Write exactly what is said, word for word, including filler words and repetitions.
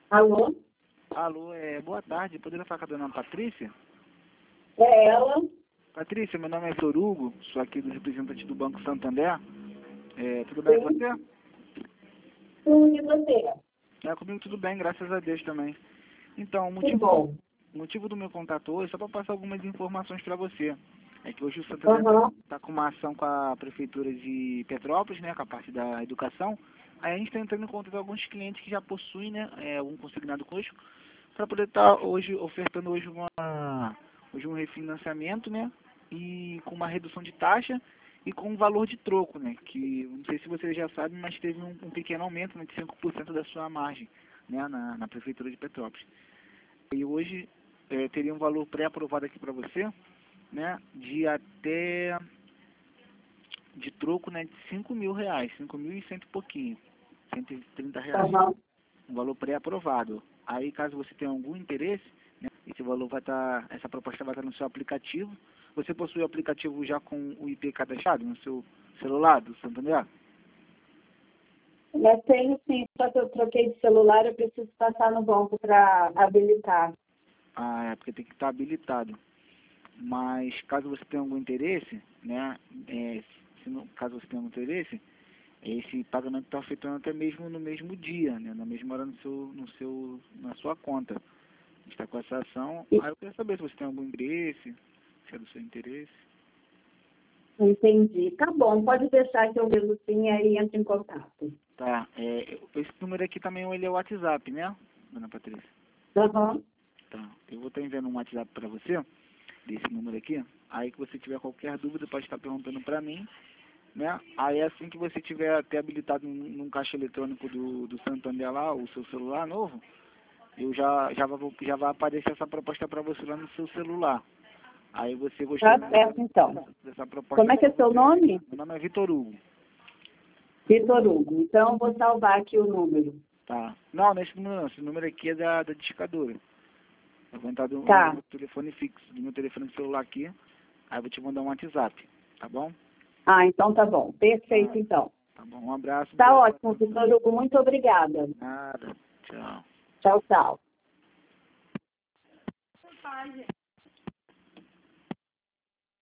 Alô? Alô, é, boa tarde. Poderia falar com a dona Patrícia? É ela? Patrícia, meu nome é Vitor Hugo, sou aqui do representante do Banco Santander. É, tudo bem com Sim. você? Sim, e você? É, comigo tudo bem, graças a Deus também. Então, o Que motivo do, bom. o motivo do meu contato hoje é só para passar algumas informações para você. É que hoje o Santander Aham. está com uma ação com a Prefeitura de Petrópolis, né, com a parte da educação. Aí a gente está entrando em contato com alguns clientes que já possuem, né, é, um consignado conosco, para poder estar hoje ofertando hoje uma hoje um refinanciamento, né, e com uma redução de taxa e com um valor de troco, né, que não sei se você já sabe, mas teve um, um pequeno aumento, né, de cinco por cento da sua margem, né, na, na Prefeitura de Petrópolis. E hoje é, teria um valor pré-aprovado aqui para você, né, de até de troco, né, de cinco mil reais, cinco mil e cento e pouquinho, cento e trinta reais, Aham. um valor pré-aprovado. Aí, caso você tenha algum interesse, né, esse valor vai estar, essa proposta vai estar no seu aplicativo. Você possui o aplicativo já com o I P cadastrado no seu celular do Santander? Eu tenho sim, só que eu troquei de celular, eu preciso passar no banco para habilitar. Ah, é porque tem que estar habilitado. Mas caso você tenha algum interesse, né, é, se não, caso você tenha algum interesse, esse pagamento está feito até mesmo no mesmo dia, né, na mesma hora no seu, no seu, na sua conta. A gente está com essa ação. E- Aí eu queria saber se você tem algum interesse, se é do seu interesse. Entendi. Tá bom, pode deixar que eu vejo sim e aí entro em contato. Tá, é, esse número aqui também ele é o WhatsApp, né, dona Patrícia? Aham. Tá, eu vou estar enviando um WhatsApp para você, desse número aqui. Aí que você tiver qualquer dúvida pode estar perguntando para mim, né? Aí assim que você tiver até habilitado num, num caixa eletrônico do, do Santander lá, o seu celular novo, eu já, já, vou, já vai aparecer essa proposta para você lá no seu celular. Aí você Tá gostando certo, então. dessa, dessa proposta Como é que pra é seu você. nome? Meu nome é Vitor Hugo, Vitor Hugo. Então, eu vou salvar aqui o número. tá? Não, nesse número não, esse número aqui é da, da discadora. Eu vou entrar do, no Tá. meu telefone fixo, do meu telefone celular aqui, aí eu vou te mandar um WhatsApp, tá bom? Ah, então tá bom. Perfeito, Tá, então. tá bom, um abraço. Tá Boa ótimo, atenção. Vitor Hugo. Muito obrigada. Nada, tchau. Tchau, tchau.